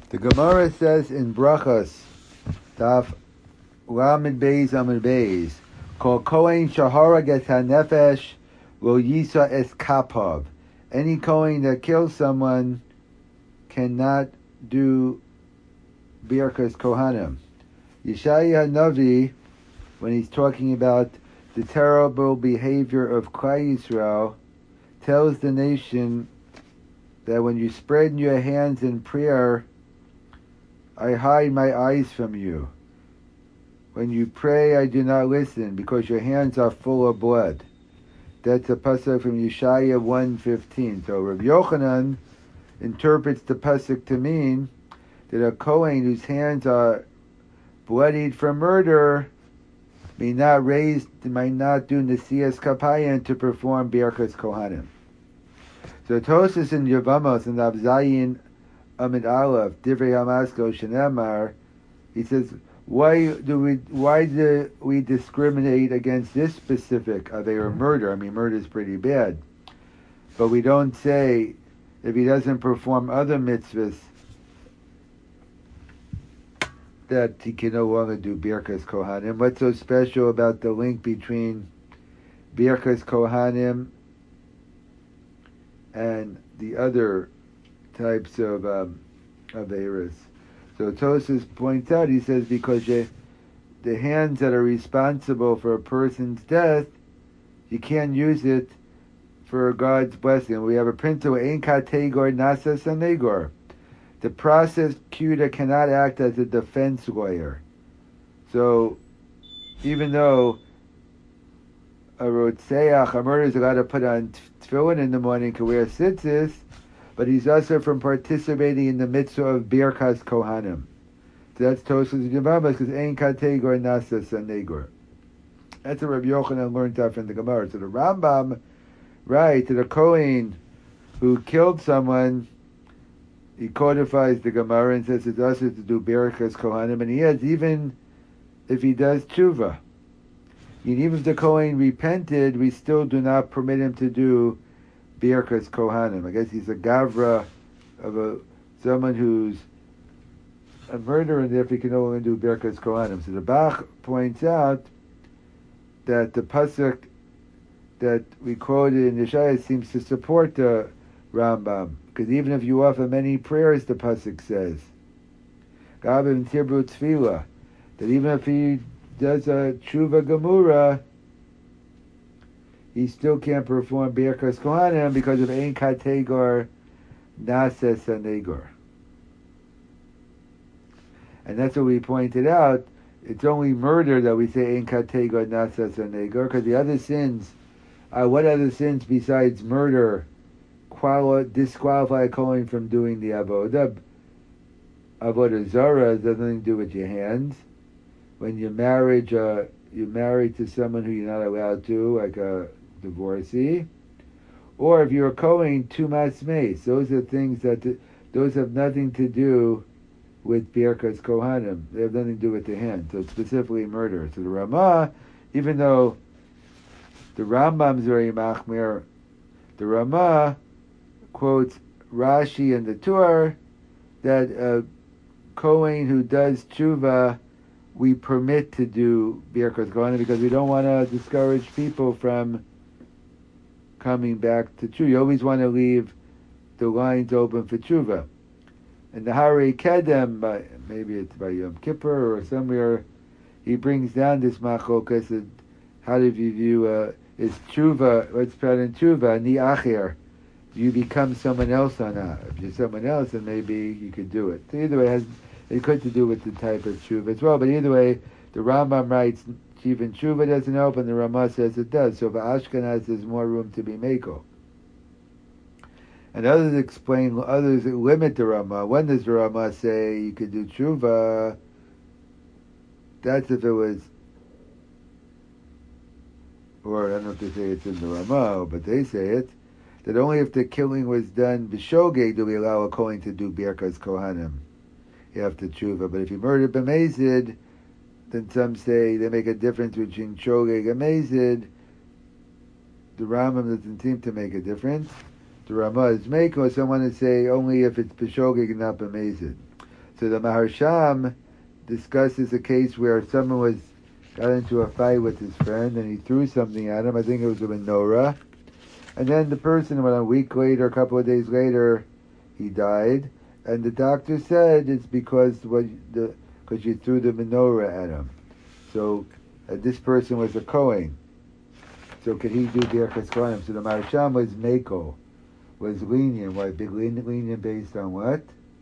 The Gemara says in Brachas, Daf Lamed Beis Amud Beis, Kol Kohen Shahara Get HaNefesh Lo Yisa Es Kapav. Any Kohen that kills someone cannot do Birkas Kohanim. Yeshaya Navi, when he's talking about the terrible behavior of Klal Yisrael, tells the nation that when you spread your hands in prayer, I hide my eyes from you. When you pray, I do not listen, because your hands are full of blood. That's a pasuk from Yeshaya 1:15. So Rav Yochanan interprets the pasuk to mean that a Kohen whose hands are bloodied from murder may not do Nesias Kapayim to perform Birkas Kohanim. So Tosas in Yevamos and Avzayin Amid Aleph, Divrei Hamasko Shenemar, he says, why do we discriminate against this specific Aveira murder? I mean, murder is pretty bad. But we don't say if he doesn't perform other mitzvahs that he can no longer do Birkas Kohanim. What's so special about the link between Birkas Kohanim and the other types of Averas? So Tosas points out, he says, because the hands that are responsible for a person's death, you can't use it for God's blessing. We have a principle, Ein Kategor Nasa Sanegor. The prosecutor cannot act as a defense lawyer. So even though a Rotseach, a murderer, is allowed to put on tefillin in the morning, can wear tzitzis, but he's also from participating in the mitzvah of Birkas Kohanim. So that's Tosas Yevamos, because Ein Kategor Nasa Sanegor. That's what Rabbi Yochanan learned out from the Gemara. So the Rambam writes that a Kohen who killed someone, he codifies the Gemara and says it's also to do Birkas Kohanim, and he has, even if he does tshuva. And even if the Kohen repented, we still do not permit him to do Birkas Kohanim. I guess he's a gavra of someone who's a murderer, and therefore he can no longer do Birkas Kohanim. So the Bach points out that the pasuk that we quoted in Yeshaya seems to support the Rambam, because even if you offer many prayers, the pasuk says, Gavim Tibru Tefillah, that even if he does a tshuva gemura, he still can't perform Birkas Kohanim because of Ein Kategor Nasa Sanegor. And that's what we pointed out. It's only murder that we say Ein Kategor Nasa Sanegor, because the other sins, what other sins besides murder disqualify a Kohen from doing the Avodah? Avodah Zarah has nothing to do with your hands. When you're married to someone who you're not allowed to, like a divorcee, or if you're a Kohen, Tumas Meis. Those are things those have nothing to do with Birkas Kohanim. They have nothing to do with the hand. So it's specifically murder. So the Ramah, even though the Rambam is very machmir, the Ramah quotes Rashi and the Torah that a Kohen who does tshuva, we permit to do Birkas Kohanim because we don't want to discourage people from coming back to tshuva. You always want to leave the lines open for tshuva. And the Harei Kedem, maybe it's by Yom Kippur or somewhere, he brings down this machlokas. How do you view is tshuva? What's part in tshuva? Ni acher. You become someone else or not? If you're someone else, then maybe you could do it. So either way, it could to do with the type of tshuva as well. But either way, the Rambam writes even tshuva doesn't open. The Ramah says it does. So for Ashkenaz, there's more room to be meko. And others limit the Ramah. When does the Ramah say you could do tshuva? That's if it was, or I don't know if they say it's in the Ramah, but they say it, that only if the killing was done b'shogeg do we allow a Kohen to do Birkas Kohanim after tshuva. But if he murdered b'mezid, then some say they make a difference between shogeg and mezid. The Rambam doesn't seem to make a difference. The Ramah is Meiko, someone to say only if it's B'shogeg and not B'mezid. So the Maharsham discusses a case where someone got into a fight with his friend and he threw something at him. I think it was a menorah. And then the person, a week later, a couple of days later, he died. And the doctor said it's because you threw the menorah at him. So this person was a Kohen. So could he do Birkas Kohanim? So the Maharsham was Meko, was lenient. Why? Big lenient based on what?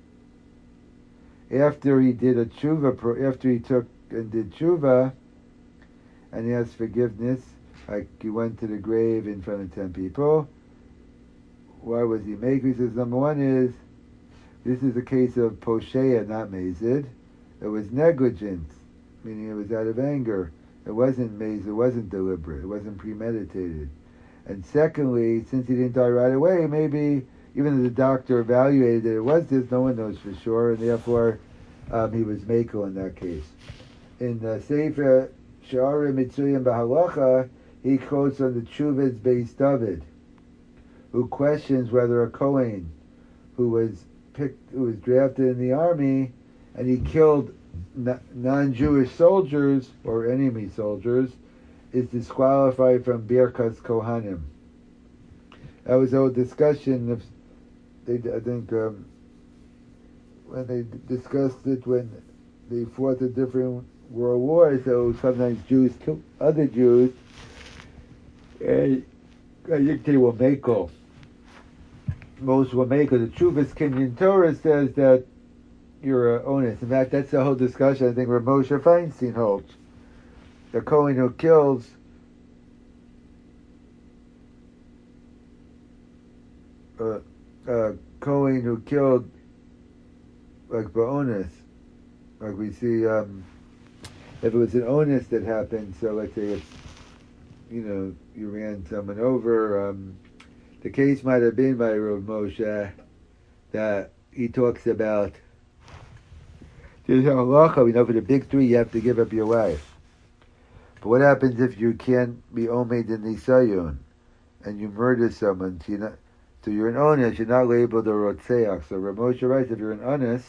After he did a tshuva, after he took and did tshuva, and he asked forgiveness, like he went to the grave in front of 10 people. Why was he Meko? He says, number one is, this is a case of Posheya, not Mazid. It was negligence, meaning it was out of anger. It wasn't Mazid, it wasn't deliberate, it wasn't premeditated. And secondly, since he didn't die right away, maybe even though the doctor evaluated that it was this, no one knows for sure, and therefore he was Meko in that case. In the Sefer Sha'ara Mitzuyim B'Halacha, he quotes on the Tshuvas Beis David, who questions whether a Kohen who was drafted in the army and he killed non-Jewish soldiers or enemy soldiers is disqualified from Birkas Kohanim. That was a whole discussion of, I think, when they discussed it when they fought the different world wars, so sometimes Jews killed other Jews, and I think they were Meko. Most were Meko. The Chuvas Kenyan Torah says that you're honest. In fact, that's the whole discussion I think where Moshe Feinstein holds. The Kohen who kills Kohen who killed like Ba'onis, like we see if it was an onus that happened, so let's say if you ran someone over, the case might have been by Rav Moshe that he talks about there's a halacha, we know for the big three you have to give up your wife. But what happens if you can't be omed in Nisayun and you murder someone? So you're an onus, you're not labeled a rotzeach. So Rav Moshe writes, if you're an onus,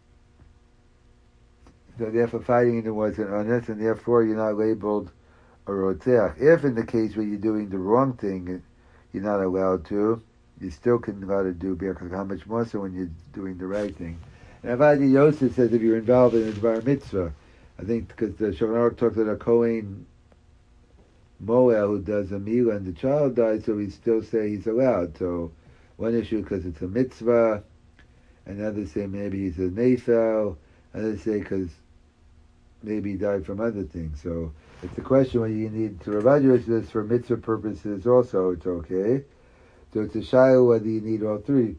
so therefore fighting it was an onus, and therefore you're not labeled a rotzeach. If in the case where you're doing the wrong thing, you're not allowed to, you still can allowed to do birkas. How much more so when you're doing the right thing? And Avadi Yosef says if you're involved in a bar mitzvah, I think because the Shulchan Aruch talks about a Kohen Moel who does a milah and the child dies, so we still say he's allowed. So one issue because it's a mitzvah, and others say maybe he's a nefel, others say because maybe he died from other things. So it's a question whether you need to Rav Yosef says for mitzvah purposes also it's okay. So it's a shayla whether you need all three.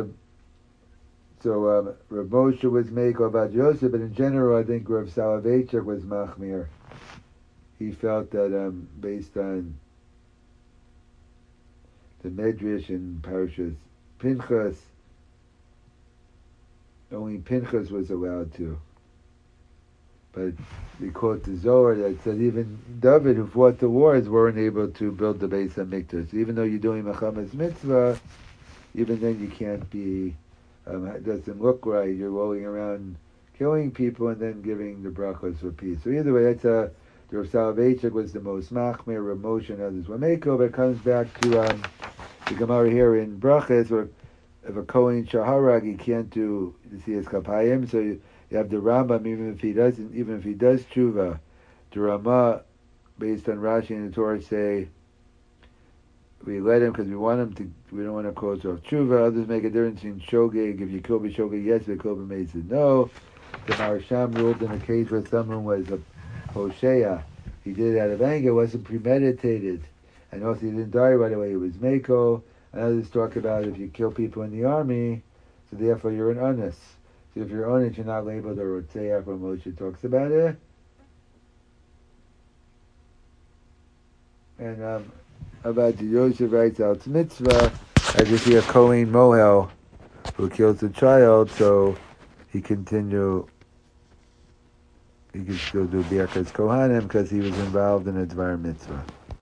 So Rav Moshe was Meko Avad Yosef, but in general I think Rav Soloveitchik was Machmir. He felt that based on the Medrash and Parashas Pinchas, only Pinchas was allowed to. But we quote the Zohar that said even David, who fought the wars, weren't able to build the Beis HaMikdash. Even though you're doing Mechamas Mitzvah, even then you can't be, it doesn't look right. You're rolling around killing people and then giving the brachos for peace. So either way, that's the Rav Soloveitchik was the most machmir, Rav Moshe and others were Meko, but it comes back to the Gemara here in brachas, where if a Kohen Shaharag, he can't do the Siyas Kapayim, so you have the Rambam, even if he does tshuva, the Ramah, based on Rashi and the Torah, say we let him because we want him to. We don't want to close off tshuva. Others make a difference in shogeg. If you kill b'shogeg, yes. If you kill b'mezid, no. The Maharsham ruled in a case where someone was a posheya. He did it out of anger. It wasn't premeditated, and also he didn't die right away. It was meko. And others talk about if you kill people in the army, so therefore you're an honest. So if you're honest, you're not labeled a rotzeach when Moshe talks about it. And about the Yosef writes out mitzvah, as if you're a Kohen Mohel who kills a child, so he can still do Birkas Kohanim because he was involved in a Dvar mitzvah.